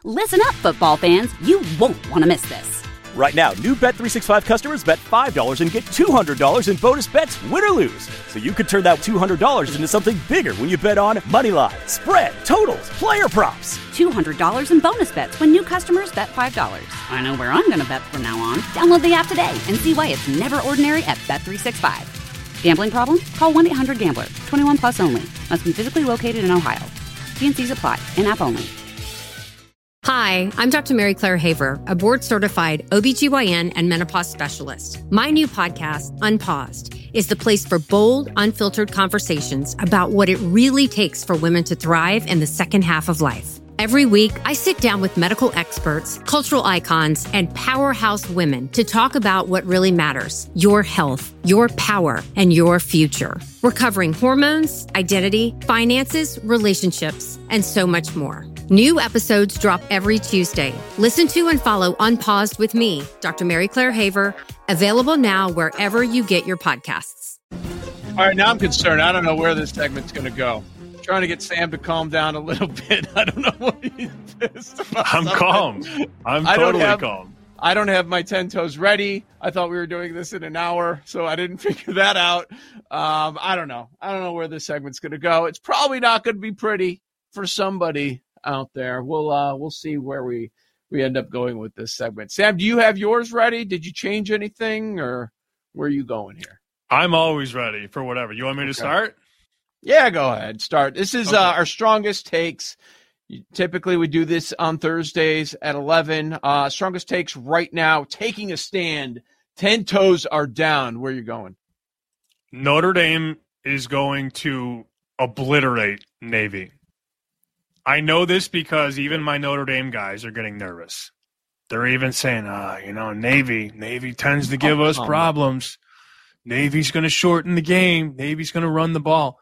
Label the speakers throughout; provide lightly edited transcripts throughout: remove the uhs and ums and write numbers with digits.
Speaker 1: Listen up, football fans. You won't want to miss this.
Speaker 2: Right now, new Bet365 customers bet $5 and get $200 in bonus bets, win or lose. So you could turn that $200 into something bigger when you bet on moneyline, spread, totals, player props.
Speaker 1: $200 in bonus bets when new customers bet $5. I know where I'm going to bet from now on. Download the app today and see why it's never ordinary at Bet365. Gambling problem? Call 1-800-GAMBLER. 21 plus only. Must be physically located in Ohio. T&Cs apply. In-app only.
Speaker 3: Hi, I'm Dr. Mary Claire Haver, a board-certified OBGYN and menopause specialist. My new podcast, Unpaused, is the place for bold, unfiltered conversations about what it really takes for women to thrive in the second half of life. Every week, I sit down with medical experts, cultural icons, and powerhouse women to talk about what really matters: your health, your power, and your future. We're covering hormones, identity, finances, relationships, and so much more. New episodes drop every Tuesday. Listen to and follow Unpaused with me, Dr. Mary Claire Haver, available now wherever you get your podcasts.
Speaker 4: All right, now I'm concerned. I don't know where this segment's going to go. I'm trying to get Sam to calm down a little bit. I don't know what he's pissed about.
Speaker 5: I'm calm. I'm totally calm.
Speaker 4: I don't have my 10 toes ready. I thought we were doing this in an hour, so I didn't figure that out. I don't know. I don't know where this segment's going to go. It's probably not going to be pretty for somebody out there. We'll see where we end up going with this segment. Sam, do you have yours ready? Did you change anything, or where are you going here?
Speaker 5: I'm always ready for whatever. You want me to start?
Speaker 4: Yeah, go ahead. Start. This is our strongest takes. Typically, we do this on Thursdays at 11. Strongest takes right now, taking a stand. 10 toes are down. Where are you going?
Speaker 5: Notre Dame is going to obliterate Navy. I know this because even my Notre Dame guys are getting nervous. They're even saying, Navy tends to give us problems. Navy's going to shorten the game. Navy's going to run the ball.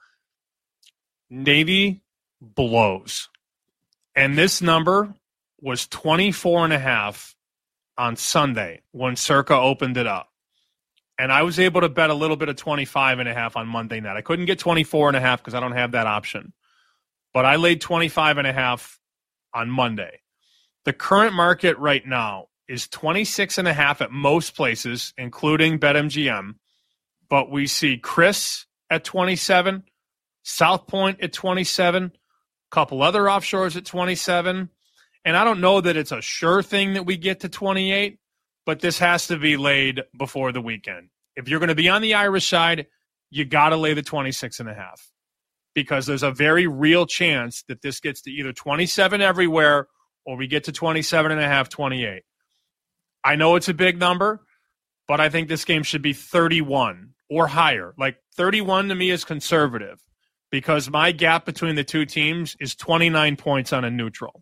Speaker 5: Navy blows. And this number was 24.5 on Sunday when Circa opened it up. And I was able to bet a little bit of 25.5 on Monday night. I couldn't get 24.5 because I don't have that option. But I laid 25.5 on Monday. The current market right now is 26.5 at most places, including BetMGM. But we see Chris at 27, South Point at 27, a couple other offshores at 27. And I don't know that it's a sure thing that we get to 28, but this has to be laid before the weekend. If you're going to be on the Irish side, you got to lay the 26.5. Because there's a very real chance that this gets to either 27 everywhere or we get to 27.5, 28. I know it's a big number, but I think this game should be 31 or higher. Like 31 to me is conservative because my gap between the two teams is 29 points on a neutral.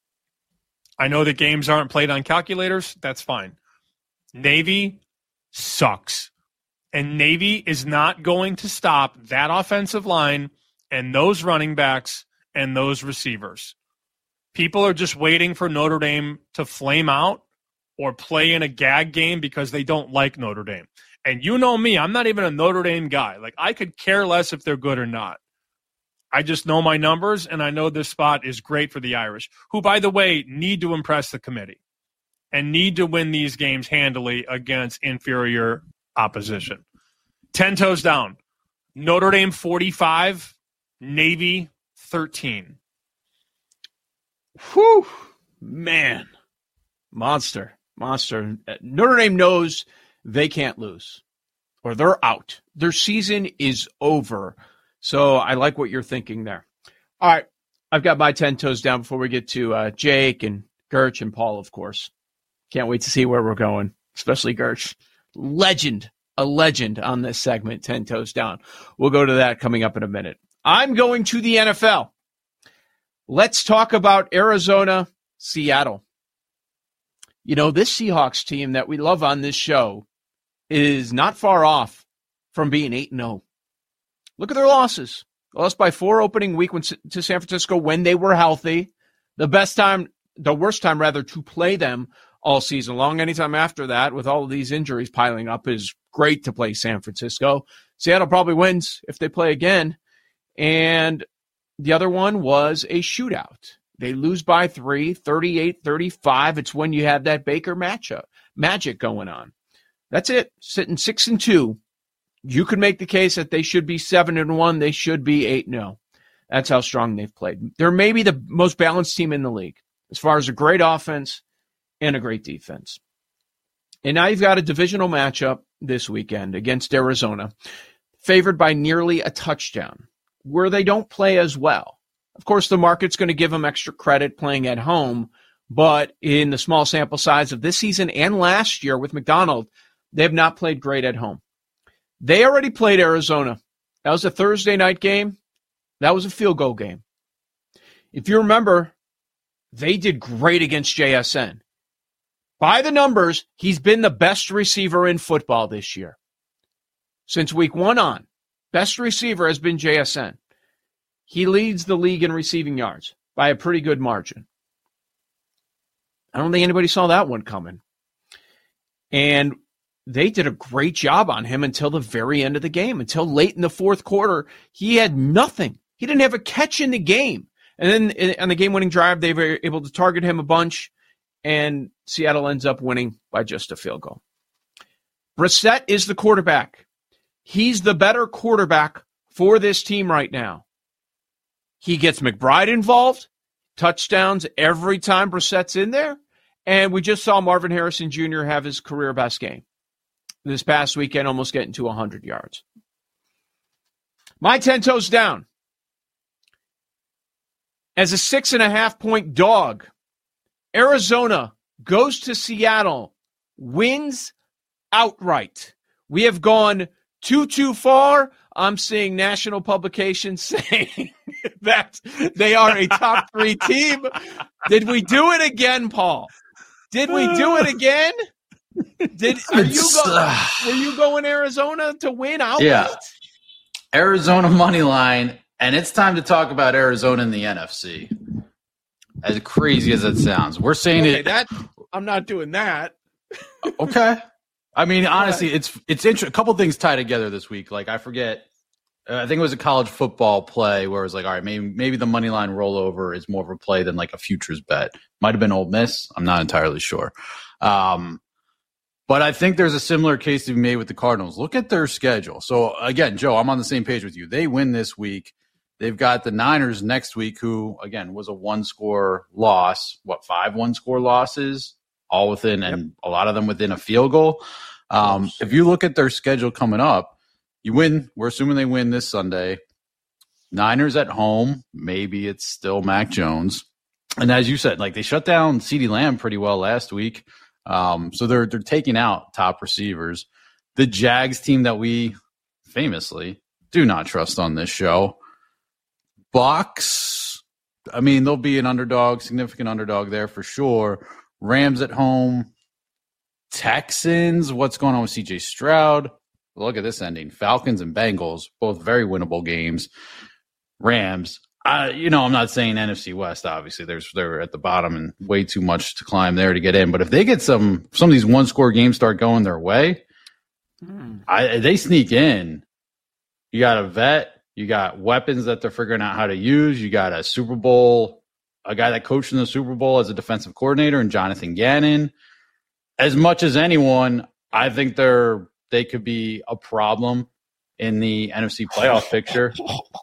Speaker 5: I know that games aren't played on calculators. That's fine. Navy sucks. And Navy is not going to stop that offensive line and those running backs and those receivers. People are just waiting for Notre Dame to flame out or play in a gag game because they don't like Notre Dame. And you know me, I'm not even a Notre Dame guy. Like, I could care less if they're good or not. I just know my numbers, and I know this spot is great for the Irish, who, by the way, need to impress the committee and need to win these games handily against inferior opposition. 10 toes down. Notre Dame 45, Navy 13.
Speaker 4: Whew, man. Monster. Notre Dame knows they can't lose or they're out. Their season is over. So I like what you're thinking there. All right. I've got my 10 toes down before we get to Jake and Gerch and Paul, of course. Can't wait to see where we're going, especially Gerch. A legend on this segment, 10 toes down. We'll go to that coming up in a minute. I'm going to the NFL. Let's talk about Arizona, Seattle. You know, this Seahawks team that we love on this show is not far off from being 8-0. Look at their losses. Lost by 4 opening week to San Francisco when they were healthy. The worst time to play them all season long. Anytime after that, with all of these injuries piling up, is great to play San Francisco. Seattle probably wins if they play again. And the other one was a shootout. They lose by 3, 38-35. It's when you have that Baker magic going on. That's it. Sitting 6-2. You could make the case that they should be 7-1. They should be 8-0. That's how strong they've played. They're maybe the most balanced team in the league as far as a great offense and a great defense. And now you've got a divisional matchup this weekend against Arizona, favored by nearly a touchdown, where they don't play as well. Of course, the market's going to give them extra credit playing at home, but in the small sample size of this season and last year with McDonald, they have not played great at home. They already played Arizona. That was a Thursday night game. That was a field goal game. If you remember, they did great against JSN. By the numbers, he's been the best receiver in football this year. Since week 1 on, best receiver has been JSN. He leads the league in receiving yards by a pretty good margin. I don't think anybody saw that one coming. And they did a great job on him until the very end of the game. Until late in the fourth quarter, he had nothing. He didn't have a catch in the game. And then on the game-winning drive, they were able to target him a bunch, and Seattle ends up winning by just a field goal. Brissett is the quarterback. He's the better quarterback for this team right now. He gets McBride involved, touchdowns every time Brissett's in there, and we just saw Marvin Harrison Jr. have his career best game this past weekend, almost getting to 100 yards. My 10 toes down. As a 6.5-point dog, Arizona goes to Seattle, wins outright. We have gone too far. I'm seeing national publications saying that they are a top 3 team. Did we do it again, Paul? Did we do it again? Were you going Arizona to win outright?
Speaker 6: Yeah. Arizona money line, and it's time to talk about Arizona in the NFC. As crazy as it sounds, we're saying
Speaker 4: I'm not doing that.
Speaker 6: Okay. I mean, honestly, it's interesting. A couple things tie together this week. Like, I forget. I think it was a college football play where it was like, all right, maybe the money line rollover is more of a play than like a futures bet. Might have been Ole Miss. I'm not entirely sure. But I think there's a similar case to be made with the Cardinals. Look at their schedule. So again, Joe, I'm on the same page with you. They win this week. They've got the Niners next week, who again was a 1-score loss. 5 1-score losses, all within, and a lot of them within a field goal. If you look at their schedule coming up, you win. We're assuming they win this Sunday. Niners at home. Maybe it's still Mac Jones. And as you said, like, they shut down CeeDee Lamb pretty well last week. So they're taking out top receivers. The Jags team that we famously do not trust on this show. Bucks, I mean, they'll be an underdog, significant underdog there for sure. Rams at home. Texans, what's going on with CJ Stroud? Look at this ending. Falcons and Bengals, both very winnable games. Rams, I'm not saying NFC West, obviously. They're at the bottom and way too much to climb there to get in. But if they get some of these 1-score games start going their way, they sneak in. You got a vet. You got weapons that they're figuring out how to use. You got a Super Bowl, a guy that coached in the Super Bowl as a defensive coordinator, and Jonathan Gannon. As much as anyone, I think they could be a problem in the NFC playoff picture.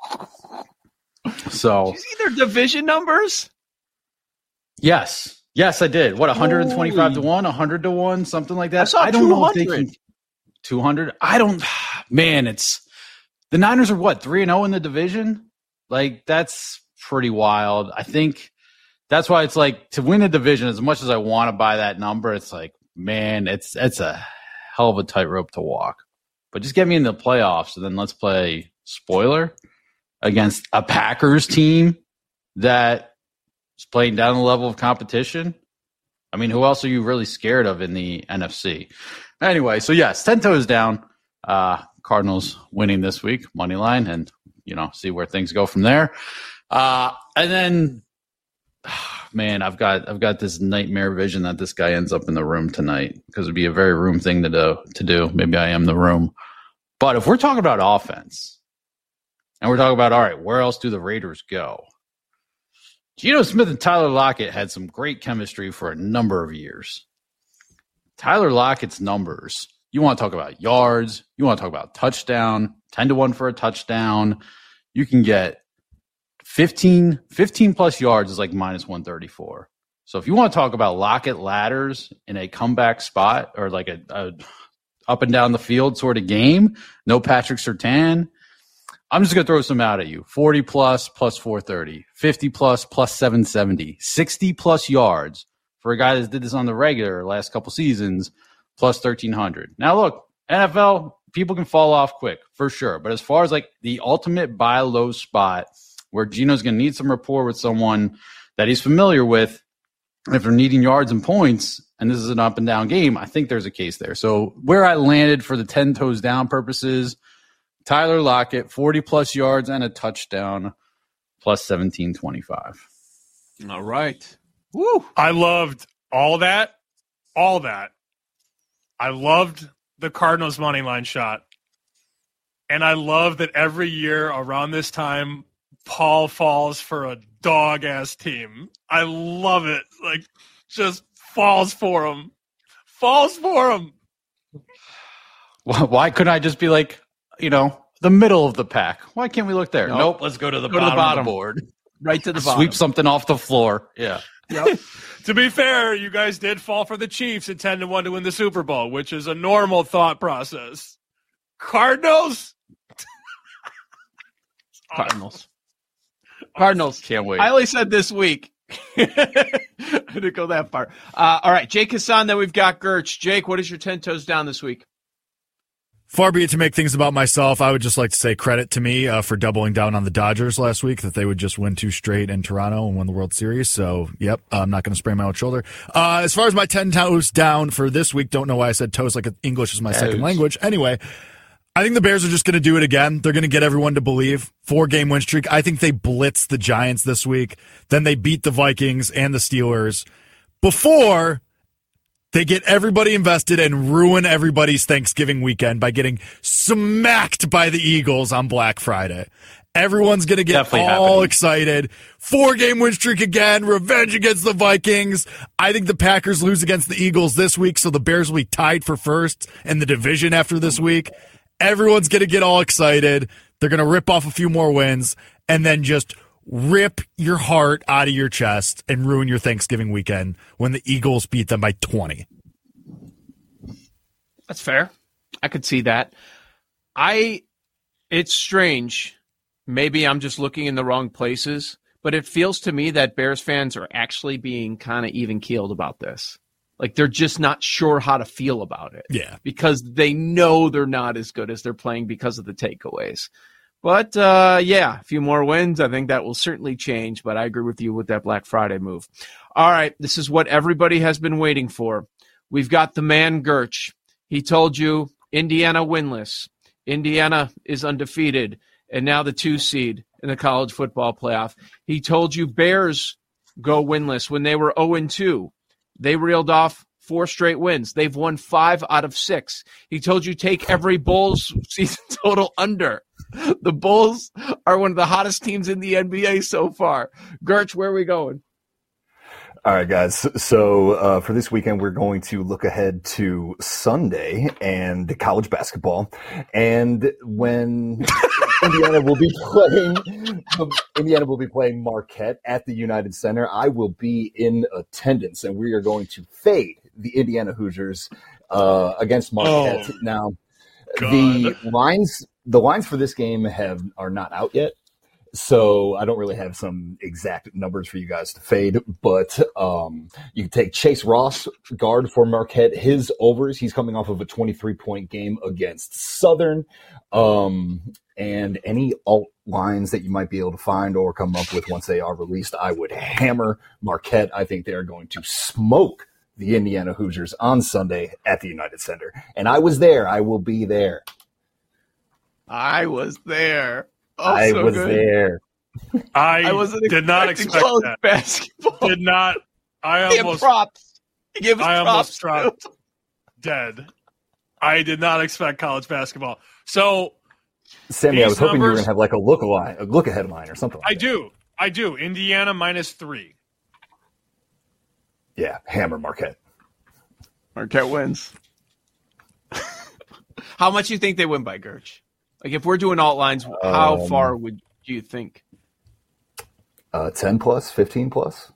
Speaker 6: So,
Speaker 4: did you see their division numbers?
Speaker 6: Yes, I did. What, 125 to 1, 100 to 1, something like that?
Speaker 4: I don't know if they
Speaker 6: can. 200. It's the Niners are what, 3-0 in the division? Like, that's pretty wild. I think that's why it's like, to win the division, as much as I want to buy that number, it's like, man, it's a hell of a tightrope to walk. But just get me in the playoffs, and then let's play spoiler against a Packers team that is playing down the level of competition. I mean, who else are you really scared of in the NFC? Anyway, so yes, 10 toes down. Cardinals winning this week, money line, and see where things go from there. And then, man, I've got this nightmare vision that this guy ends up in the room tonight, because it'd be a very room thing to do. Maybe I am the room. But if we're talking about offense, and we're talking about, all right, where else do the Raiders go? Geno Smith and Tyler Lockett had some great chemistry for a number of years. Tyler Lockett's numbers, you want to talk about yards, you want to talk about touchdown, 10-1 for a touchdown. You can get 15 plus yards is like minus 134. So if you want to talk about Lockett ladders in a comeback spot or like a up and down the field sort of game, no Patrick Surtain, I'm just going to throw some out at you. 40 plus 430, 50 plus 770, 60 plus yards for a guy that did this on the regular last couple seasons, plus 1,300. Now, look, NFL, people can fall off quick for sure. But as far as like the ultimate buy low spot where Geno's going to need some rapport with someone that he's familiar with, if they're needing yards and points, and this is an up and down game, I think there's a case there. So where I landed for the 10 toes down purposes, Tyler Lockett, 40 plus yards and a touchdown, plus 1725.
Speaker 4: All right. Woo.
Speaker 5: I loved all that. I loved the Cardinals money line shot. And I love that every year around this time, Paul falls for a dog-ass team. I love it. Like, just falls for him.
Speaker 6: Why couldn't I just be like, the middle of the pack? Why can't we look there? Nope. Let's go to the bottom of the board.
Speaker 4: Right to the bottom.
Speaker 6: Sweep something off the floor. Yeah.
Speaker 5: Yep. To be fair, you guys did fall for the Chiefs at 10-1 to win the Super Bowl, which is a normal thought process. Cardinals.
Speaker 4: Can't wait. I only said this week. I didn't go that far. All right, Jake Hassan, then we've got Gertz. Jake, what is your 10 toes down this week?
Speaker 7: Far be it to make things about myself. I would just like to say credit to me for doubling down on the Dodgers last week, that they would just win 2 straight in Toronto and win the World Series. So, yep, I'm not going to sprain my own shoulder. As far as my 10 toes down for this week, don't know why I said toes like English is my second language. Anyway, I think the Bears are just going to do it again. They're going to get everyone to believe. 4-game win streak. I think they blitz the Giants this week. Then they beat the Vikings and the Steelers before they get everybody invested and ruin everybody's Thanksgiving weekend by getting smacked by the Eagles on Black Friday. Everyone's going to get excited. 4-game win streak again. Revenge against the Vikings. I think the Packers lose against the Eagles this week, so the Bears will be tied for first in the division after this week. Everyone's going to get all excited. They're going to rip off a few more wins and then just rip your heart out of your chest and ruin your Thanksgiving weekend when the Eagles beat them by 20.
Speaker 4: That's fair. I could see that. It's strange. Maybe I'm just looking in the wrong places, but it feels to me that Bears fans are actually being kind of even-keeled about this. Like, they're just not sure how to feel about it.
Speaker 7: Yeah.
Speaker 4: Because they know they're not as good as they're playing because of the takeaways. But, a few more wins. I think that will certainly change, but I agree with you with that Black Friday move. All right, this is what everybody has been waiting for. We've got the man Gertz. He told you Indiana winless. Indiana is undefeated, and now the 2 seed in the college football playoff. He told you Bears go winless when they were 0-2. They reeled off 4 straight wins. They've won 5 out of 6. He told you take every Bulls season total under. The Bulls are one of the hottest teams in the NBA so far. Gertz, where are we going?
Speaker 8: All right, guys. So for this weekend, we're going to look ahead to Sunday and college basketball. And when Indiana will be playing Marquette at the United Center, I will be in attendance, and we are going to fade the Indiana Hoosiers against Marquette. Now, the lines for this game are not out yet. So I don't really have some exact numbers for you guys to fade, but you can take Chase Ross, guard for Marquette, his overs. He's coming off of a 23-point game against Southern. And any alt lines that you might be able to find or come up with once they are released, I would hammer Marquette. I think they are going to smoke the Indiana Hoosiers on Sunday at the United Center. And I was there. I will be there.
Speaker 4: I was there. Oh,
Speaker 8: I was there.
Speaker 5: I did not expect that.
Speaker 4: Basketball.
Speaker 5: Did not. I almost
Speaker 4: props. Give us
Speaker 5: I
Speaker 4: props.
Speaker 5: almost dropped dead. I did not expect college basketball. So,
Speaker 8: Sammy, I was hoping you were going to have like a look ahead line or something like that.
Speaker 5: I do. Indiana -3.
Speaker 8: Yeah, hammer Marquette.
Speaker 4: Marquette wins. How much do you think they win by, Gerch? Like, if we're doing alt lines, how far would you think?
Speaker 8: 10 plus, 15 plus.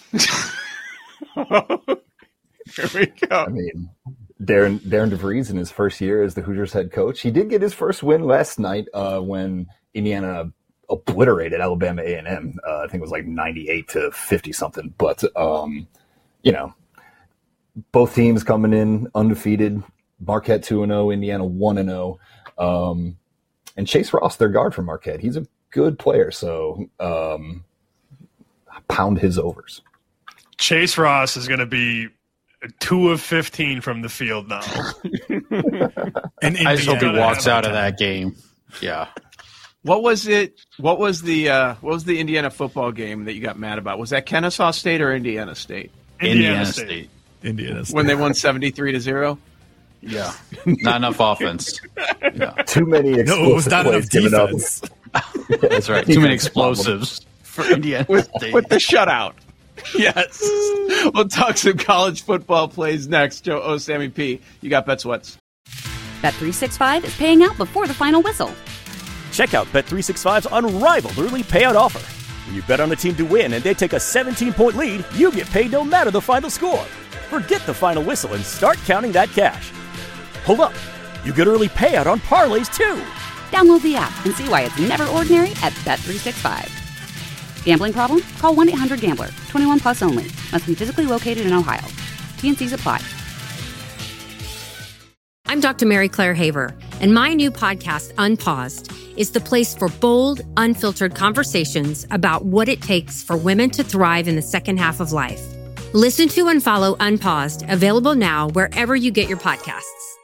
Speaker 4: Here we go.
Speaker 8: I mean, Darren DeVries in his first year as the Hoosiers head coach, he did get his first win last night when Indiana obliterated Alabama A&M. I think it was like 98 to 50 something. But both teams coming in undefeated. Marquette 2-0, Indiana 1-0. And Chase Ross, their guard from Marquette, he's a good player. So pound his overs.
Speaker 5: Chase Ross is going to be 2 of 15 from the field now.
Speaker 6: I just hope he walks out of that game. Yeah.
Speaker 4: What was it? What was the Indiana football game that you got mad about? Was that Kennesaw State or Indiana State?
Speaker 5: Indiana State.
Speaker 4: When they won 73-0?
Speaker 6: Yeah. Not enough offense. Yeah.
Speaker 8: Too many explosive
Speaker 7: it was not enough defense.
Speaker 6: That's right. Too many explosives for Indiana State.
Speaker 4: With the shutout. Yes. We'll talk some college football plays next. Joe Sammy P. You got Bet Sweats.
Speaker 1: Bet365 is paying out before the final whistle.
Speaker 2: Check out Bet365's unrivaled early payout offer. When you bet on a team to win and they take a 17-point lead, you get paid no matter the final score. Forget the final whistle and start counting that cash. Hold up. You get early payout on parlays, too.
Speaker 1: Download the app and see why it's never ordinary at Bet365. Gambling problem? Call 1-800-GAMBLER. 21 plus only. Must be physically located in Ohio. T&Cs apply.
Speaker 3: I'm Dr. Mary Claire Haver, and my new podcast, Unpaused, is the place for bold, unfiltered conversations about what it takes for women to thrive in the second half of life. Listen to and follow Unpaused, available now wherever you get your podcasts.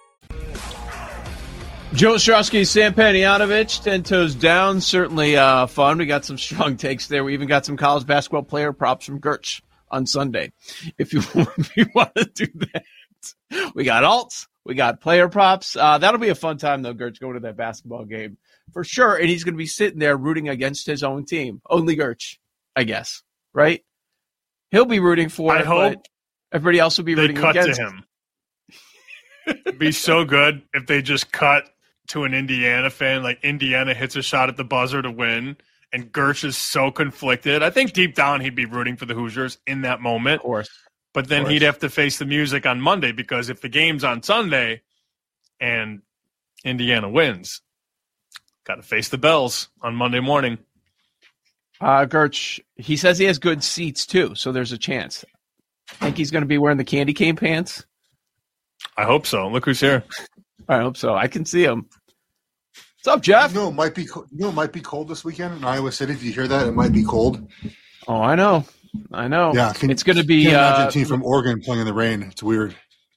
Speaker 4: Joe Ostrowski, Sam Panayotovich, 10 toes down. Certainly fun. We got some strong takes there. We even got some college basketball player props from Gertz on Sunday. If you want to do that. We got alts. We got player props. That'll be a fun time, though, Gertz, going to that basketball game for sure. And he's going to be sitting there rooting against his own team. Only Gertz, I guess. Right? He'll be rooting for it.
Speaker 5: I hope
Speaker 4: but everybody else will be rooting against
Speaker 5: him. It'd be so good if they just cut to an Indiana fan, like Indiana hits a shot at the buzzer to win, and Gertz is so conflicted. I think deep down he'd be rooting for the Hoosiers in that moment.
Speaker 4: Of course.
Speaker 5: But then he'd have to face the music on Monday, because if the game's on Sunday and Indiana wins, got to face the bells on Monday morning.
Speaker 4: Gertz, he says he has good seats, too, so there's a chance. Think he's going to be wearing the candy cane pants?
Speaker 5: I hope so. Look who's here.
Speaker 4: I hope so. I can see him. What's up, Jeff?
Speaker 9: It might be cold this weekend in Iowa City. Did you hear that? It might be cold.
Speaker 4: Oh, I know.
Speaker 9: Yeah,
Speaker 4: it's going to be.
Speaker 9: Can't imagine a team from Oregon playing in the rain. It's weird.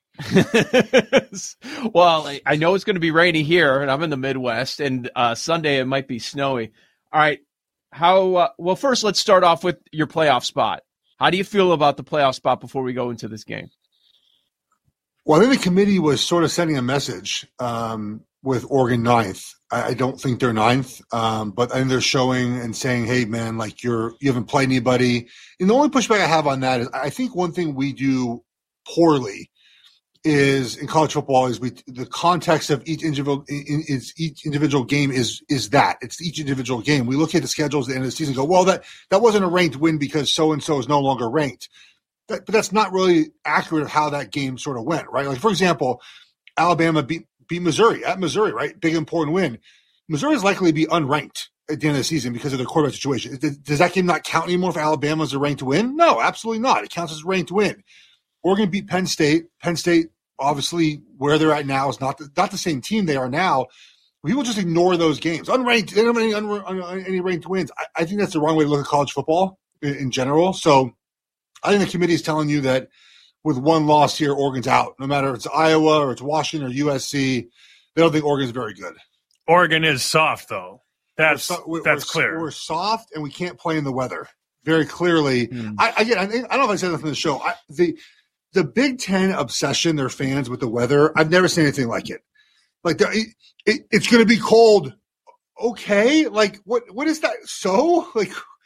Speaker 4: Well, I know it's going to be rainy here, and I'm in the Midwest. And Sunday it might be snowy. All right. Well, first let's start off with your playoff spot. How do you feel about the playoff spot before we go into this game?
Speaker 9: Well, I think the committee was sort of sending a message with Oregon 9th. I don't think they're 9th, but I think they're showing and saying, hey, man, like you haven't played anybody. And the only pushback I have on that is I think one thing we do poorly is in college football is the context of each individual game is that. It's each individual game. We look at the schedules at the end of the season and go, well, that wasn't a ranked win because so-and-so is no longer ranked. But that's not really accurate of how that game sort of went, right? Like, for example, Alabama beat Missouri at Missouri, right? Big, important win. Missouri is likely to be unranked at the end of the season because of the quarterback situation. Does that game not count anymore if Alabama is a ranked win? No, absolutely not. It counts as a ranked win. Oregon beat Penn State. Penn State, obviously, where they're at now is not the same team they are now. People just ignore those games. Unranked, they don't have any ranked wins. I think that's the wrong way to look at college football in general. So I think the committee is telling you that with one loss here, Oregon's out. No matter if it's Iowa or it's Washington or USC, they don't think Oregon's very good.
Speaker 5: Oregon is soft, though. That's clear.
Speaker 9: We're soft, and we can't play in the weather. Very clearly. I don't know if I said that in the show. The Big Ten obsession, their fans with the weather, I've never seen anything like it. Like it's going to be cold. Okay, like what is that? So like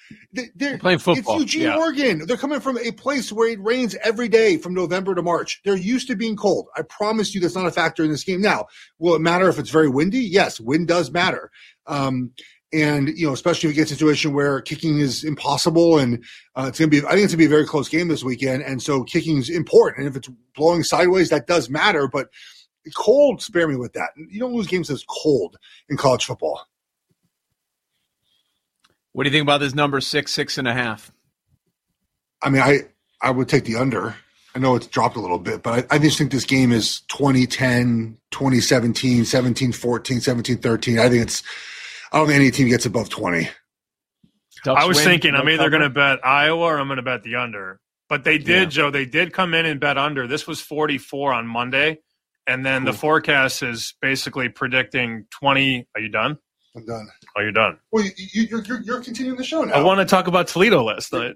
Speaker 9: They're
Speaker 4: playing football.
Speaker 9: It's Eugene, Oregon. They're coming from a place where it rains every day from November to March. They're used to being cold. I promise you that's not a factor in this game. Now, will it matter if it's very windy? Yes, wind does matter. And, especially if you get a situation where kicking is impossible and I think it's going to be a very close game this weekend. And so kicking is important. And if it's blowing sideways, that does matter. But cold, spare me with that. You don't lose games that's cold in college football.
Speaker 4: What do you think about this number 6.5?
Speaker 9: I mean, I would take the under. I know it's dropped a little bit, but I just think this game is 2010, 2017, 17-14, 17-13. I don't think any team gets above 20.
Speaker 5: I was thinking I'm either going to bet Iowa or I'm going to bet the under. But they did, Joe. They did come in and bet under. This was 44 on Monday. And then the forecast is basically predicting 20. Are you done?
Speaker 9: I'm done.
Speaker 5: Oh, you're done.
Speaker 9: Well, you're continuing the show now.
Speaker 5: I want to talk about Toledo last night.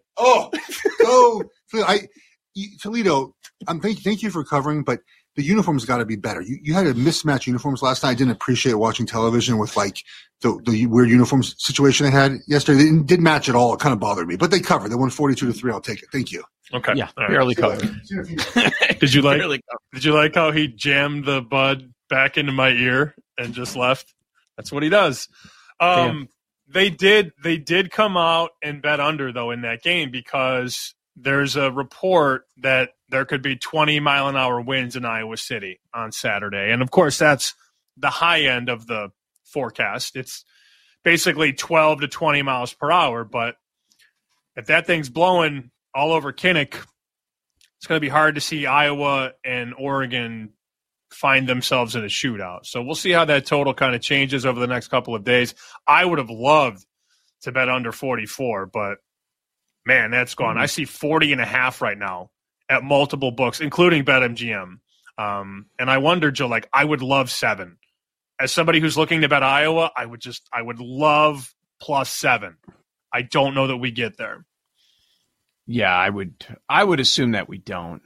Speaker 9: Toledo, thank you for covering, but the uniforms got to be better. You had a mismatch uniforms last night. I didn't appreciate watching television with the weird uniforms situation they had yesterday. They didn't match at all. It kind of bothered me, but they covered. They won 42-3. I'll take it. Thank you.
Speaker 5: Okay.
Speaker 4: Yeah, barely covered.
Speaker 5: Did you like how he jammed the bud back into my ear and just left? That's what he does. They did come out and bet under though in that game because there's a report that there could be 20-mile-an-hour winds in Iowa City on Saturday. And, of course, that's the high end of the forecast. It's basically 12 to 20 miles per hour. But if that thing's blowing all over Kinnick, it's going to be hard to see Iowa and Oregon find themselves in a shootout. So we'll see how that total kind of changes over the next couple of days. I would have loved to bet under 44, but, man, that's gone. I see 40.5 right now at multiple books, including BetMGM. And I wonder, Joe, I would love 7. As somebody who's looking to bet Iowa, I would love +7. I don't know that we get there.
Speaker 4: Yeah, I would assume that we don't.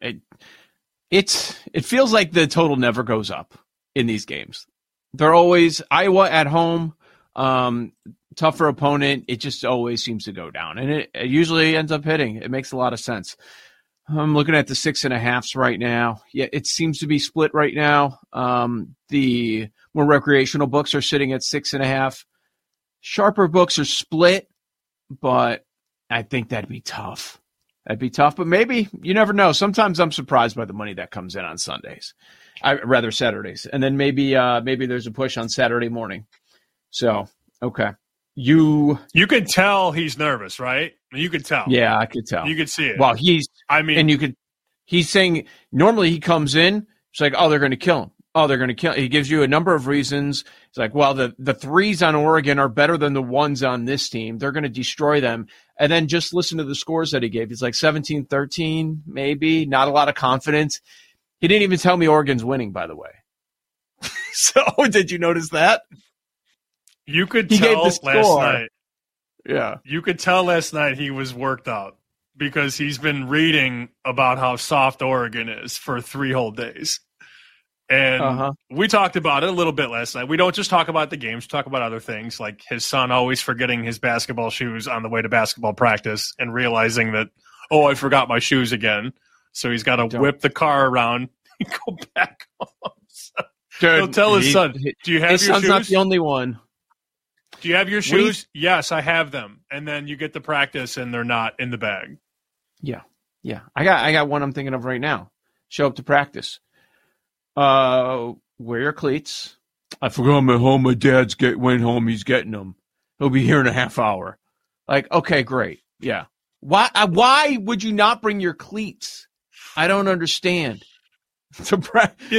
Speaker 4: It feels like the total never goes up in these games. They're always Iowa at home, tougher opponent. It just always seems to go down, and it usually ends up hitting. It makes a lot of sense. I'm looking at the 6.5s right now. Yeah, it seems to be split right now. The more recreational books are sitting at 6.5. Sharper books are split, but I think that'd be tough. But maybe you never know. Sometimes I'm surprised by the money that comes in on Sundays, rather Saturdays, and then maybe there's a push on Saturday morning. So okay, you
Speaker 5: could tell he's nervous, right? You could tell.
Speaker 4: Yeah, I could tell.
Speaker 5: You could see it.
Speaker 4: Well, he's saying normally he comes in, it's like, oh, they're going to kill him. Oh, they're going to kill him. He gives you a number of reasons. It's like, well, the threes on Oregon are better than the ones on this team. They're going to destroy them. And then just listen to the scores that he gave. He's like 17-13, maybe. Not a lot of confidence. He didn't even tell me Oregon's winning, by the way. So did you notice that?
Speaker 5: You could tell last night.
Speaker 4: Yeah.
Speaker 5: You could tell last night he was worked out because he's been reading about how soft Oregon is for 3 whole days. And we talked about it a little bit last night. We don't just talk about the games, we talk about other things, like his son always forgetting his basketball shoes on the way to basketball practice and realizing that, oh, I forgot my shoes again. So he's got to whip the car around and go back home. So he'll tell his son, do you have your shoes? His son's
Speaker 4: not the only one.
Speaker 5: Do you have your shoes? Yes, I have them. And then you get to practice and they're not in the bag.
Speaker 4: Yeah. Yeah. I got one I'm thinking of right now. Show up to practice. Wear your cleats. I forgot them at home. My dad's went home. He's getting them. He'll be here in a half hour. Like, okay, great. Yeah. Why would you not bring your cleats? I don't understand.
Speaker 5: If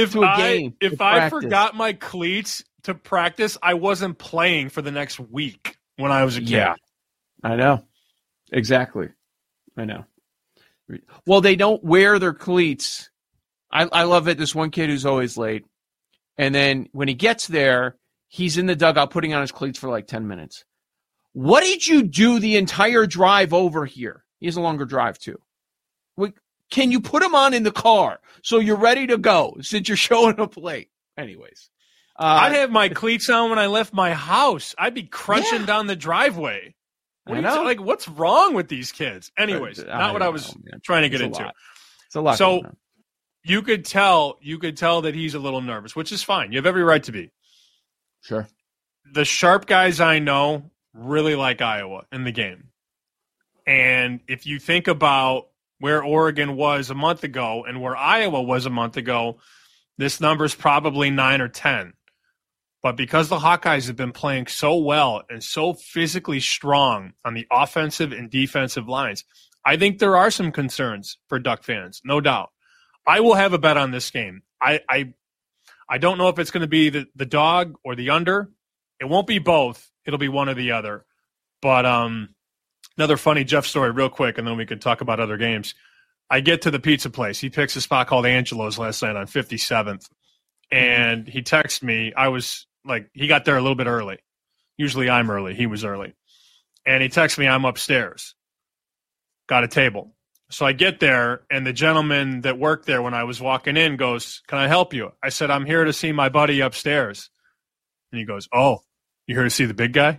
Speaker 5: I forgot my cleats to practice, I wasn't playing for the next week when I was a kid.
Speaker 4: Yeah, I know. Exactly. I know. Well, they don't wear their cleats. I love it. This one kid who's always late. And then when he gets there, he's in the dugout putting on his cleats for like 10 minutes. What did you do the entire drive over here? He has a longer drive too. Can you put him on in the car so you're ready to go since you're showing up late? Anyways.
Speaker 5: I'd have my cleats on when I left my house. I'd be crunching down the driveway. What's wrong with these kids? Anyways, not what I was trying to get into.
Speaker 4: It's a lot.
Speaker 5: So you could tell that he's a little nervous, which is fine. You have every right to be.
Speaker 4: Sure.
Speaker 5: The sharp guys I know really like Iowa in the game. And if you think about where Oregon was a month ago and where Iowa was a month ago, this number is probably 9 or 10. But because the Hawkeyes have been playing so well and so physically strong on the offensive and defensive lines, I think there are some concerns for Duck fans, no doubt. I will have a bet on this game. I don't know if it's going to be the dog or the under. It won't be both. It'll be one or the other. But another funny Jeff story real quick, and then we can talk about other games. I get to the pizza place. He picks a spot called Angelo's last night on 57th. And he texts me. I was like, he got there a little bit early. Usually I'm early. He was early. And he texts me, I'm upstairs. Got a table. So I get there, and the gentleman that worked there when I was walking in goes, can I help you? I said, I'm here to see my buddy upstairs. And he goes, oh, you here to see the big guy?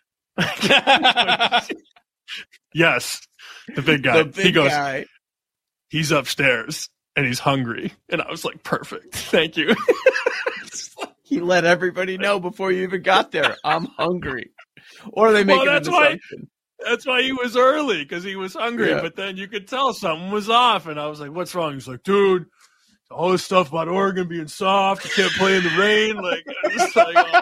Speaker 5: Yes, the big guy. He goes, he's upstairs, and he's hungry. And I was like, perfect. Thank you.
Speaker 4: He let everybody know before you even got there. I'm hungry. Or they make an assumption.
Speaker 5: That's why he was early, because he was hungry. Yeah. But then you could tell something was off. And I was like, what's wrong? He's like, dude, all this stuff about Oregon being soft, you can't play in the rain. Like, it's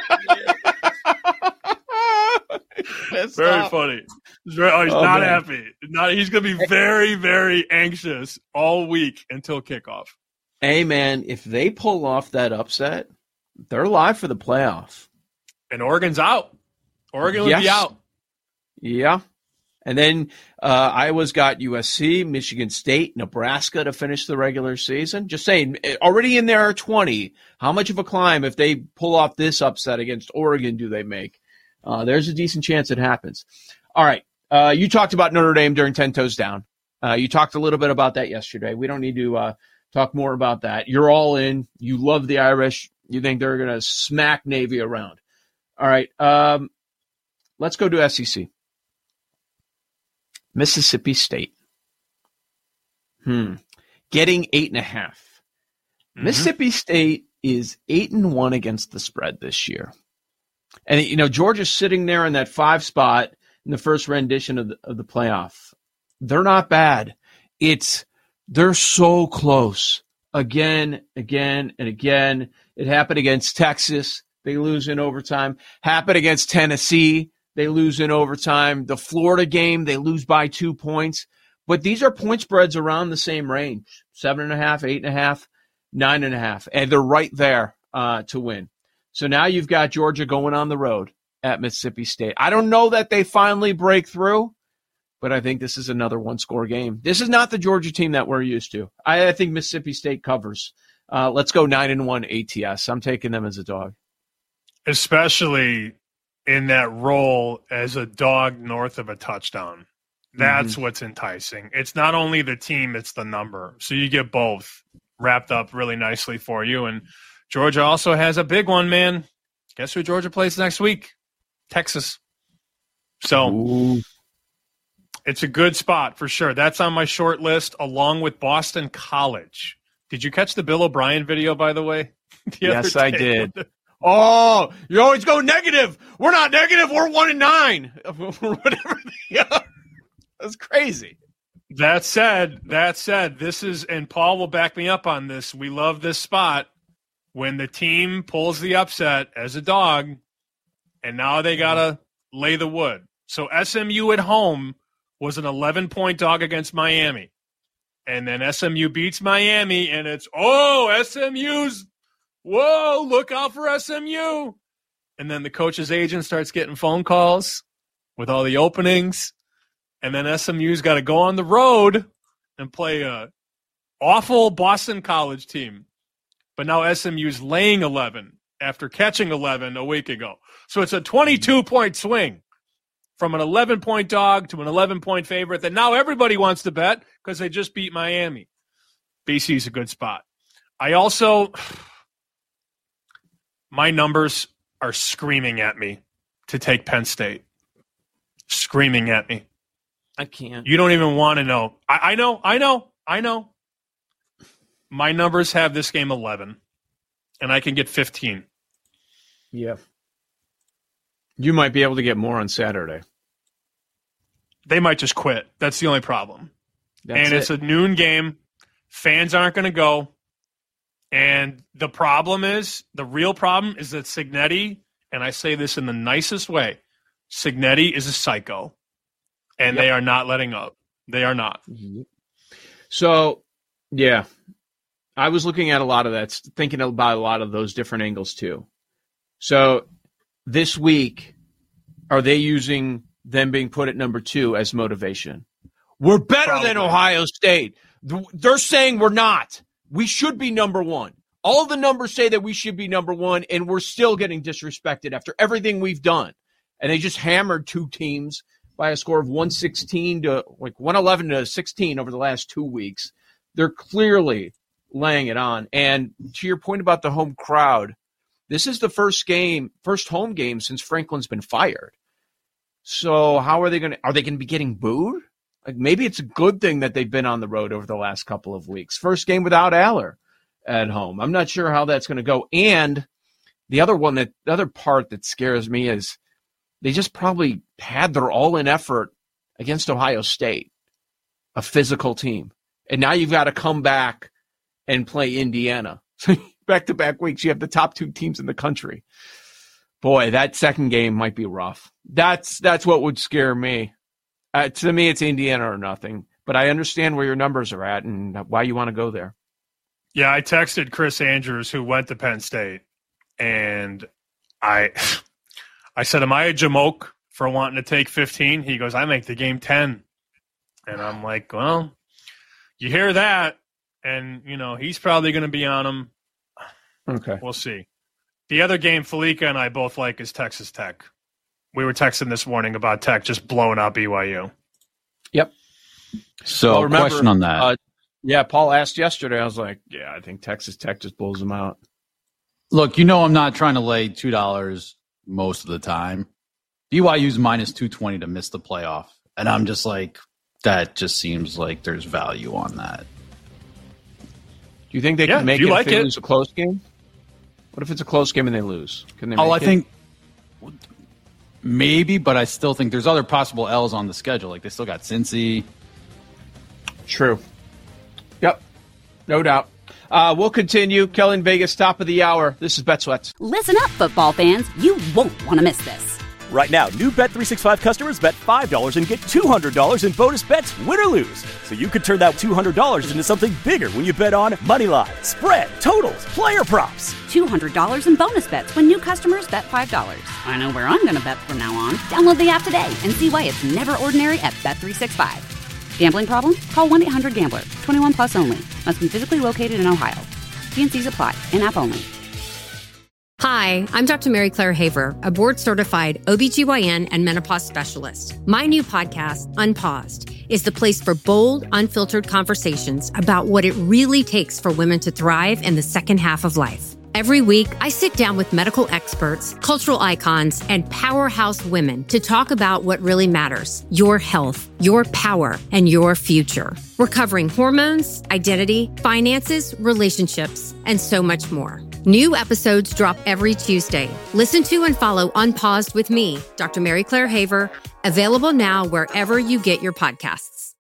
Speaker 5: like very funny. He's not happy. He's going to be very, very anxious all week until kickoff.
Speaker 4: Hey, man, if they pull off that upset, they're live for the playoff.
Speaker 5: And Oregon's out. Oregon would be out.
Speaker 4: Yeah. And then Iowa's got USC, Michigan State, Nebraska to finish the regular season. Just saying, already in there are 20. How much of a climb, if they pull off this upset against Oregon, do they make? There's a decent chance it happens. All right. You talked about Notre Dame during 10 Toes Down. You talked a little bit about that yesterday. We don't need to talk more about that. You're all in. You love the Irish. You think they're going to smack Navy around. All right. Let's go to SEC. Mississippi State. Getting 8.5. Mm-hmm. Mississippi State is 8-1 against the spread this year. And, Georgia's sitting there in that 5 spot in the first rendition of the playoff. They're not bad. They're so close. Again, and again. It happened against Texas. They lose in overtime. Happened against Tennessee. They lose in overtime. The Florida game, they lose by 2 points. But these are point spreads around the same range, 7.5, 8.5, 9.5. And they're right there to win. So now you've got Georgia going on the road at Mississippi State. I don't know that they finally break through, but I think this is another one-score game. This is not the Georgia team that we're used to. I think Mississippi State covers. Let's go 9-1 ATS. I'm taking them as a dog.
Speaker 5: Especially in that role as a dog north of a touchdown. That's what's enticing. It's not only the team, it's the number. So you get both wrapped up really nicely for you. And Georgia also has a big one, man. Guess who Georgia plays next week? Texas. So it's a good spot for sure. That's on my short list along with Boston College. Did you catch the Bill O'Brien video, by the way?
Speaker 4: Yes, I did. Oh, you always go negative. We're not negative. We're 1-9. Whatever they are. That's crazy.
Speaker 5: That said, this is, and Paul will back me up on this. We love this spot when the team pulls the upset as a dog, and now they got to lay the wood. So SMU at home was an 11-point dog against Miami. And then SMU beats Miami, and it's, SMU's, whoa, look out for SMU. And then the coach's agent starts getting phone calls with all the openings. And then SMU's got to go on the road and play a awful Boston College team. But now SMU's laying 11 after catching 11 a week ago. So it's a 22-point swing from an 11-point dog to an 11-point favorite that now everybody wants to bet because they just beat Miami. BC's a good spot. I also, my numbers are screaming at me to take Penn State. screaming at me.
Speaker 4: I can't.
Speaker 5: You don't even want to know. I know. My numbers have this game 11, and I can get 15.
Speaker 4: Yeah. You might be able to get more on Saturday.
Speaker 5: They might just quit. That's the only problem. It's a noon game. Fans aren't going to go. And the real problem is that Cignetti, and I say this in the nicest way, Cignetti is a psycho. And They are not letting up. They are not.
Speaker 4: So, yeah. I was looking at a lot of that, thinking about a lot of those different angles too. So this week, are they using them being put at number 2 as motivation? We're better than Ohio State. They're saying we're not. We should be number 1. All the numbers say that we should be number 1, and we're still getting disrespected after everything we've done. And they just hammered 2 teams by a score of 116 to 111 to 16 over the last 2 weeks. They're clearly laying it on. And to your point about the home crowd, this is the first home game since Franklin's been fired. So how are they going to be getting booed? Like, maybe it's a good thing that they've been on the road over the last couple of weeks. First game without Aller at home. I'm not sure how that's going to go. And the other part that scares me is they just probably had their all-in effort against Ohio State, a physical team. And now you've got to come back and play Indiana. Back-to-back weeks, you have the top 2 teams in the country. Boy, that second game might be rough. That's what would scare me. To me, it's Indiana or nothing. But I understand where your numbers are at and why you want to go there.
Speaker 5: Yeah, I texted Chris Andrews, who went to Penn State, and I said, am I a jamoke for wanting to take 15? He goes, I make the game 10. And I'm like, well, you hear that, and, he's probably going to be on him.
Speaker 4: Okay.
Speaker 5: We'll see. The other game Felica and I both like is Texas Tech. We were texting this morning about Tech just blowing out BYU.
Speaker 4: Yep.
Speaker 6: So, question on that.
Speaker 4: Paul asked yesterday. I was like, I think Texas Tech just blows them out.
Speaker 6: Look, I'm not trying to lay $2 most of the time. BYU's minus 220 to miss the playoff. And I'm just like, that just seems like there's value on that.
Speaker 4: Do you think they can make it if they lose a close game? What if it's a close game and they lose? Can they make it?
Speaker 6: I think maybe, but I still think there's other possible L's on the schedule. Like, they still got Cincy.
Speaker 4: True. Yep. No doubt. We'll continue. Kelly in Vegas, top of the hour. This is Bet Sweats.
Speaker 1: Listen up, football fans. You won't want to miss this.
Speaker 2: Right now, new Bet365 customers bet $5 and get $200 in bonus bets, win or lose. So you could turn that $200 into something bigger when you bet on moneyline, spread, totals, player props.
Speaker 1: $200 in bonus bets when new customers bet $5. I know where I'm going to bet from now on. Download the app today and see why it's never ordinary at Bet365. Gambling problem? Call 1-800-GAMBLER. 21 plus only. Must be physically located in Ohio. T&Cs apply. In-app only.
Speaker 3: Hi, I'm Dr. Mary Claire Haver, a board-certified OBGYN and menopause specialist. My new podcast, Unpaused, is the place for bold, unfiltered conversations about what it really takes for women to thrive in the second half of life. Every week, I sit down with medical experts, cultural icons, and powerhouse women to talk about what really matters: your health, your power, and your future. We're covering hormones, identity, finances, relationships, and so much more. New episodes drop every Tuesday. Listen to and follow Unpaused with me, Dr. Mary Claire Haver, available now wherever you get your podcasts.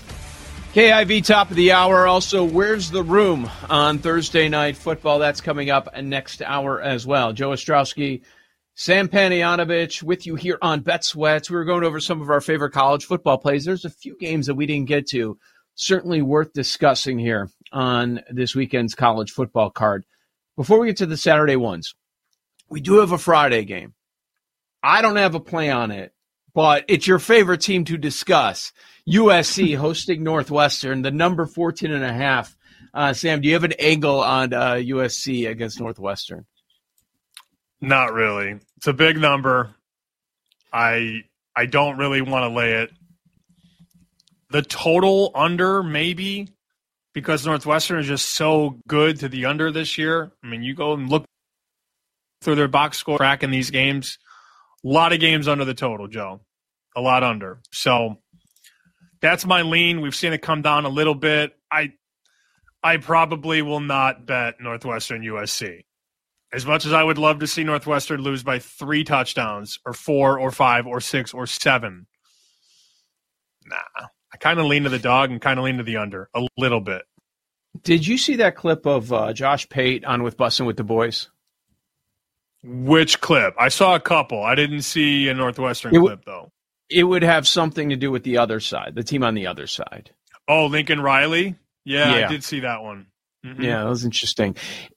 Speaker 4: KIV top of the hour. Also, Where's the Room on Thursday Night Football? That's coming up next hour as well. Joe Ostrowski, Sam Panayonovich with you here on Bet Sweats. We were going over some of our favorite college football plays. There's a few games that we didn't get to. Certainly worth discussing here on this weekend's college football card. Before we get to the Saturday ones, we do have a Friday game. I don't have a play on it, but it's your favorite team to discuss. USC hosting Northwestern, the number 14.5. Sam, do you have an angle on USC against Northwestern?
Speaker 5: Not really. It's a big number. I don't really want to lay it. The total under, maybe, because Northwestern is just so good to the under this year. I mean, you go and look through their box score track in these games. A lot of games under the total, Joe. A lot under. So that's my lean. We've seen it come down a little bit. I probably will not bet Northwestern USC. As much as I would love to see Northwestern lose by 3 touchdowns or 4 or 5 or 6 or 7. Nah. I kind of lean to the dog and kind of lean to the under a little bit.
Speaker 4: Did you see that clip of Josh Pate on with Bussin' with the Boys?
Speaker 5: Which clip? I saw a couple. I didn't see a Northwestern clip, though.
Speaker 4: It would have something to do with the other side, the team on the other side.
Speaker 5: Oh, Lincoln Riley? Yeah. I did see that one. Mm-hmm.
Speaker 4: Yeah, that was interesting.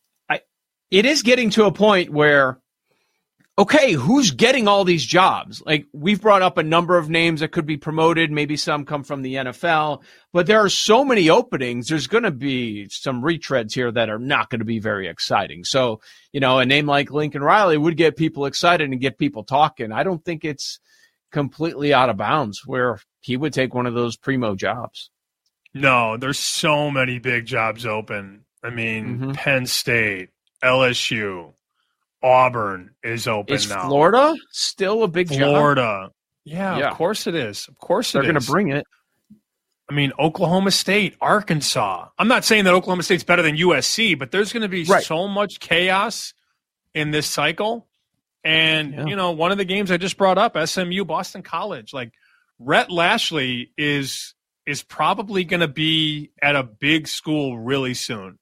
Speaker 4: It is getting to a point where, okay, who's getting all these jobs? Like, we've brought up a number of names that could be promoted. Maybe some come from the NFL. But there are so many openings. There's going to be some retreads here that are not going to be very exciting. So, a name like Lincoln Riley would get people excited and get people talking. I don't think it's completely out of bounds where he would take one of those primo jobs.
Speaker 5: No, there's so many big jobs open. I mean, Penn State, LSU, Auburn is open now.
Speaker 4: Is Florida still a big job?
Speaker 5: Florida. Yeah, of course it is. Of course
Speaker 4: they're going to bring it.
Speaker 5: I mean, Oklahoma State, Arkansas. I'm not saying that Oklahoma State's better than USC, but there's going to be so much chaos in this cycle. And, one of the games I just brought up, SMU, Boston College, like Rhett Lashley is probably going to be at a big school really soon.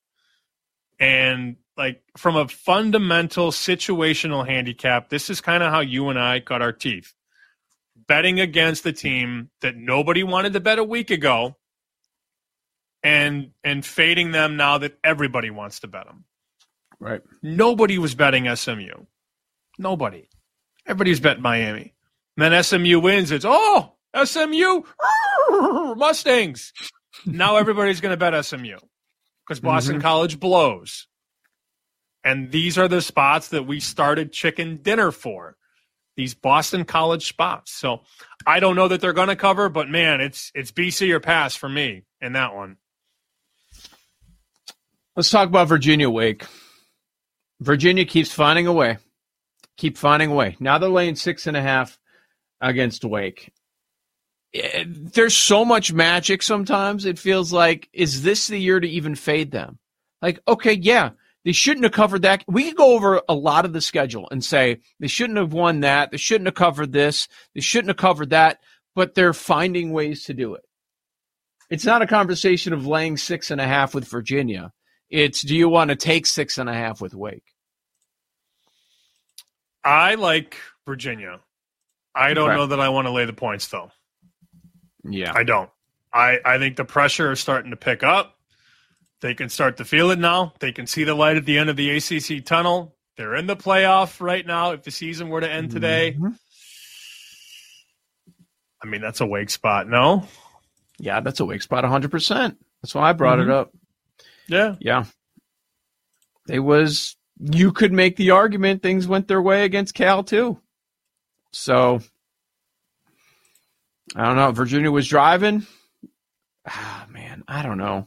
Speaker 5: And like from a fundamental situational handicap, this is kind of how you and I cut our teeth. Betting against the team that nobody wanted to bet a week ago and fading them now that everybody wants to bet them.
Speaker 4: Right.
Speaker 5: Nobody was betting SMU. Nobody. Everybody's betting Miami. And then SMU wins. It's, SMU Mustangs. Now everybody's going to bet SMU because Boston College blows. And these are the spots that we started chicken dinner for, these Boston College spots. So I don't know that they're going to cover, but, man, it's BC or pass for me in that one.
Speaker 4: Let's talk about Virginia Wake. Virginia keeps finding a way. Now they're laying 6.5 against Wake. There's so much magic sometimes. It feels like, is this the year to even fade them? Like, okay, yeah. They shouldn't have covered that. We could go over a lot of the schedule and say they shouldn't have won that. They shouldn't have covered this. They shouldn't have covered that. But they're finding ways to do it. It's not a conversation of laying 6.5 with Virginia. It's, do you want to take 6.5 with Wake?
Speaker 5: I like Virginia. I don't know that I want to lay the points, though.
Speaker 4: Yeah.
Speaker 5: I don't. I think the pressure is starting to pick up. They can start to feel it now. They can see the light at the end of the ACC tunnel. They're in the playoff right now. If the season were to end today, I mean, that's a Wake spot, no?
Speaker 4: Yeah, that's a Wake spot, 100%. That's why I brought it up.
Speaker 5: Yeah.
Speaker 4: Yeah. You could make the argument things went their way against Cal, too. So, I don't know. Virginia was driving. Man, I don't know.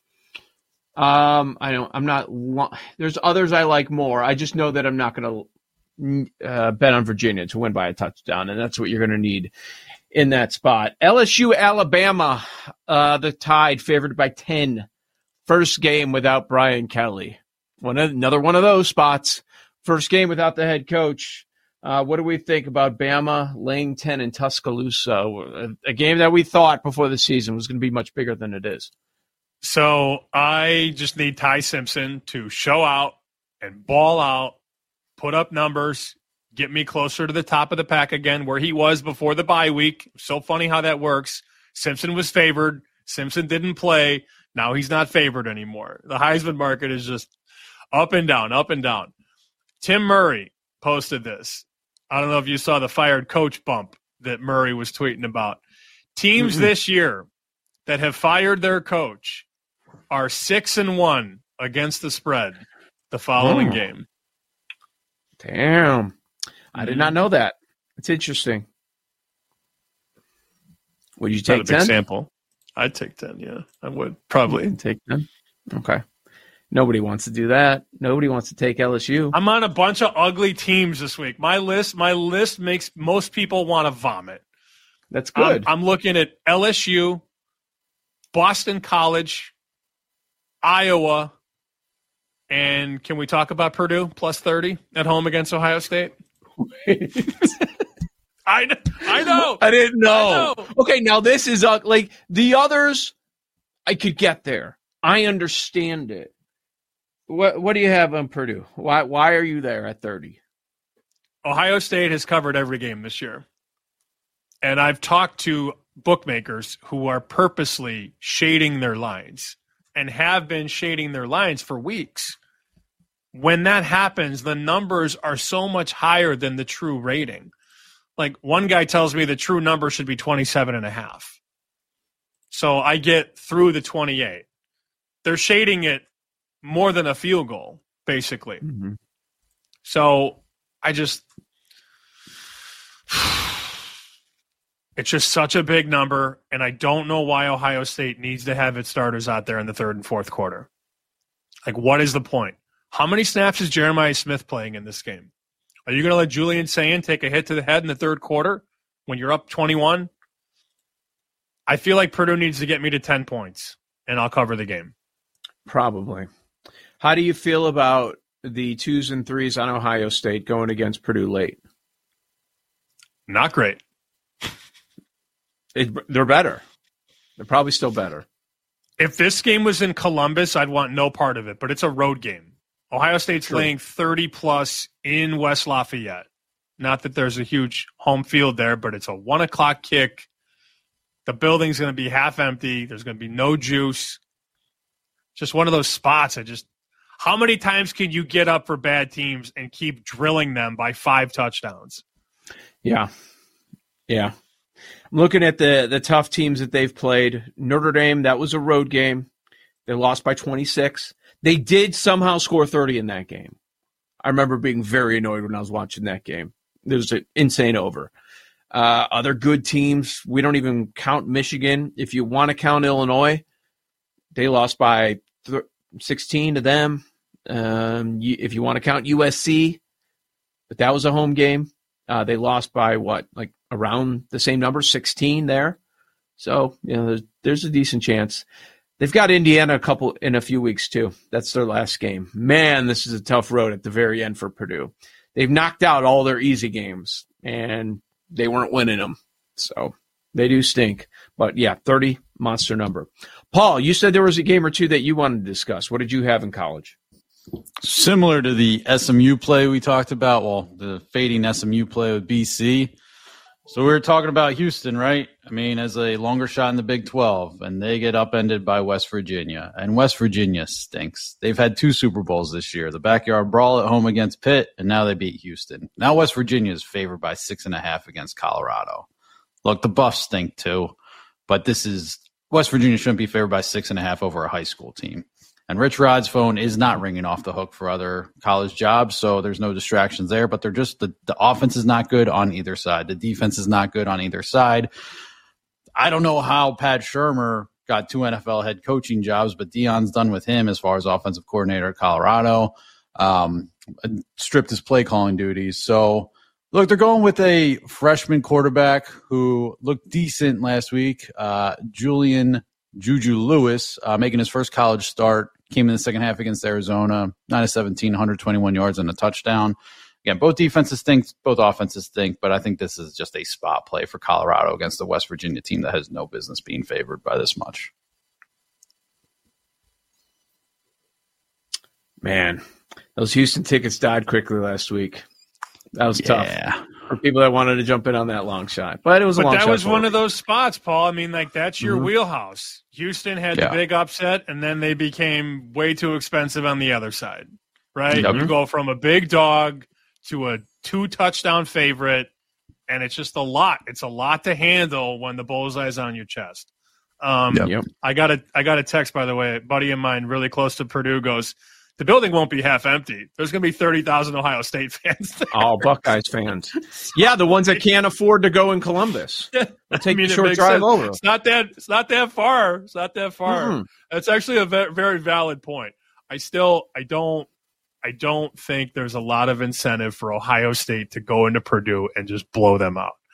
Speaker 4: I'm not. There's others I like more. I just know that I'm not going to bet on Virginia to win by a touchdown, and that's what you're going to need in that spot. LSU, Alabama, the Tide favored by 10. First game without Brian Kelly. Another one of those spots. First game without the head coach. What do we think about Bama laying 10 in Tuscaloosa? A game that we thought before the season was going to be much bigger than it is.
Speaker 5: So I just need Ty Simpson to show out and ball out, put up numbers, get me closer to the top of the pack again where he was before the bye week. So funny how that works. Simpson was favored. Simpson didn't play. Now he's not favored anymore. The Heisman market is just up and down, up and down. Tim Murray posted this. I don't know if you saw the fired coach bump that Murray was tweeting about. Teams this year that have fired their coach are 6-1 against the spread the following game.
Speaker 4: Damn. I did not know that. It's interesting. Would you take 10?
Speaker 5: Big sample. I'd take 10, yeah. I would probably.
Speaker 4: Take 10? Okay. Nobody wants to do that. Nobody wants to take LSU.
Speaker 5: I'm on a bunch of ugly teams this week. My list makes most people want to vomit.
Speaker 4: That's good.
Speaker 5: I'm looking at LSU, Boston College, Iowa, and can we talk about Purdue plus 30 at home against Ohio State? I know.
Speaker 4: I didn't know. Okay, now this is like the others. I could get there. I understand it. What do you have on Purdue? Why are you there at 30?
Speaker 5: Ohio State has covered every game this year. And I've talked to bookmakers who are purposely shading their lines and have been shading their lines for weeks. When that happens, the numbers are so much higher than the true rating. Like one guy tells me the true number should be 27.5. So I get through the 28. They're shading it more than a field goal, basically.
Speaker 4: Mm-hmm.
Speaker 5: So I just, it's just such a big number, and I don't know why Ohio State needs to have its starters out there in the third and fourth quarter. Like, what is the point? How many snaps is Jeremiah Smith playing in this game? Are you going to let Julian Sayin take a hit to the head in the third quarter when you're up 21? I feel like Purdue needs to get me to 10 points, and I'll cover the game.
Speaker 4: Probably. How do you feel about the 2s and 3s on Ohio State going against Purdue late?
Speaker 5: Not great.
Speaker 4: They're better. They're probably still better.
Speaker 5: If this game was in Columbus, I'd want no part of it, but it's a road game. Ohio State's laying 30-plus in West Lafayette. Not that there's a huge home field there, but it's a 1 o'clock kick. The building's going to be half empty. There's going to be no juice. Just one of those spots. How many times can you get up for bad teams and keep drilling them by 5 touchdowns?
Speaker 4: Yeah. I'm looking at the tough teams that they've played. Notre Dame, that was a road game. They lost by 26. They did somehow score 30 in that game. I remember being very annoyed when I was watching that game. It was an insane over. Other good teams, we don't even count Michigan. If you want to count Illinois, they lost by 16 to them. If you want to count USC, but that was a home game. They lost by around the same number, 16 there. So, there's a decent chance. They've got Indiana in a few weeks too. That's their last game. Man, this is a tough road at the very end for Purdue. They've knocked out all their easy games, and they weren't winning them. So they do stink. But, 30, monster number. Paul, you said there was a game or two that you wanted to discuss. What did you have in college?
Speaker 6: Similar to the SMU play we talked about, the fading SMU play with BC. So we were talking about Houston, right? I mean, as a longer shot in the Big 12, and they get upended by West Virginia. And West Virginia stinks. They've had 2 Super Bowls this year, the backyard brawl at home against Pitt, and now they beat Houston. Now West Virginia is favored by 6.5 against Colorado. Look, the Buffs stink too, but West Virginia shouldn't be favored by 6.5 over a high school team. And Rich Rod's phone is not ringing off the hook for other college jobs, so there's no distractions there. But they're just the offense is not good on either side. The defense is not good on either side. I don't know how Pat Shurmur got 2 NFL head coaching jobs, but Deion's done with him as far as offensive coordinator at Colorado. Stripped his play calling duties. So, look, they're going with a freshman quarterback who looked decent last week, Julian Juju Lewis, making his first college start, came in the second half against Arizona, 9-17, 121 yards and a touchdown. Again, both defenses stink, both offenses stink, but I think this is just a spot play for Colorado against the West Virginia team that has no business being favored by this much.
Speaker 4: Man, those Houston tickets died quickly last week. That was tough for people that wanted to jump in on that long shot. But it was a long shot.
Speaker 5: But that was one of those spots, Paul. I mean, that's your wheelhouse. Houston had the big upset, and then they became way too expensive on the other side, right? Yep. You go from a big dog to a 2-touchdown favorite, and it's just a lot. It's a lot to handle when the bullseye's on your chest. I got a text, by the way. A buddy of mine really close to Purdue goes, the building won't be half empty. There's going to be 30,000 Ohio State fans there.
Speaker 4: Oh, Buckeyes fans. Yeah, the ones that can't afford to go in Columbus. They'll take a short drive over.
Speaker 5: It's not that far. It's not that far. Mm-hmm. That's actually a very valid point. I don't think there's a lot of incentive for Ohio State to go into Purdue and just blow them out.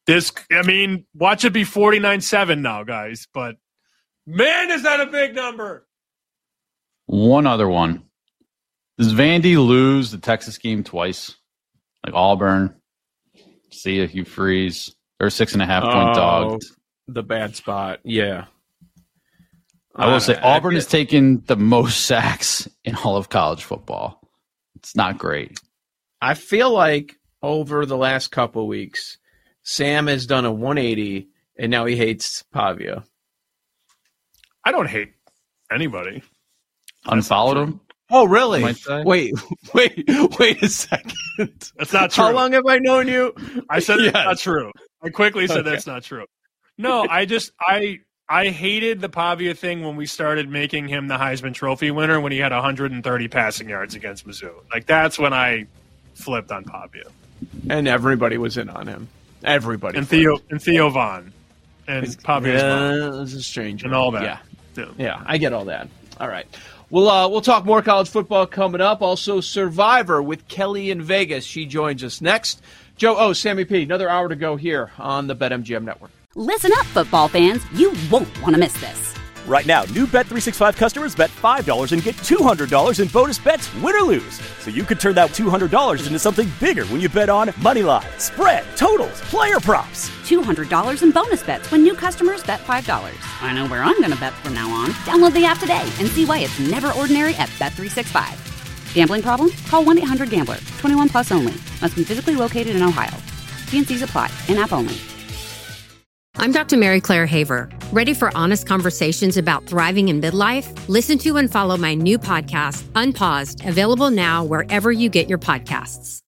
Speaker 5: Watch it be 49-7 now, guys. But man, is that a big number?
Speaker 6: One other one. Does Vandy lose the Texas game twice? Like Auburn, see if you freeze. They're 6.5-point dogs.
Speaker 4: The bad spot. Yeah.
Speaker 6: I will say Auburn has taken the most sacks in all of college football. It's not great.
Speaker 4: I feel like over the last couple of weeks, Sam has done a 180, and now he hates Pavia.
Speaker 5: I don't hate anybody.
Speaker 6: Unfollowed him?
Speaker 4: Oh, really? Wait a second.
Speaker 5: That's not true.
Speaker 4: How long have I known you?
Speaker 5: I said that's not true. I quickly said that's not true. No, I hated the Pavia thing when we started making him the Heisman Trophy winner when he had 130 passing yards against Mizzou. Like, that's when I flipped on Pavia.
Speaker 4: And everybody was in on him. Everybody.
Speaker 5: And Theo Vaughn. And Pavia's mom.
Speaker 4: This is strange.
Speaker 5: And all that.
Speaker 4: Yeah, I get all that. All right. We'll talk more college football coming up. Also, Survivor with Kelly in Vegas. She joins us next. Sammy P., another hour to go here on the BetMGM Network.
Speaker 1: Listen up, football fans. You won't want to miss this.
Speaker 2: Right now, new Bet365 customers bet $5 and get $200 in bonus bets, win or lose. So you could turn that $200 into something bigger when you bet on Moneyline, spread, totals, player props.
Speaker 1: $200 in bonus bets when new customers bet $5. I know where I'm going to bet from now on. Download the app today and see why it's never ordinary at Bet365. Gambling problem? Call 1-800-GAMBLER. 21 plus only. Must be physically located in Ohio. T&Cs apply. In-app only.
Speaker 3: I'm Dr. Mary Claire Haver. Ready for honest conversations about thriving in midlife? Listen to and follow my new podcast, Unpaused, available now wherever you get your podcasts.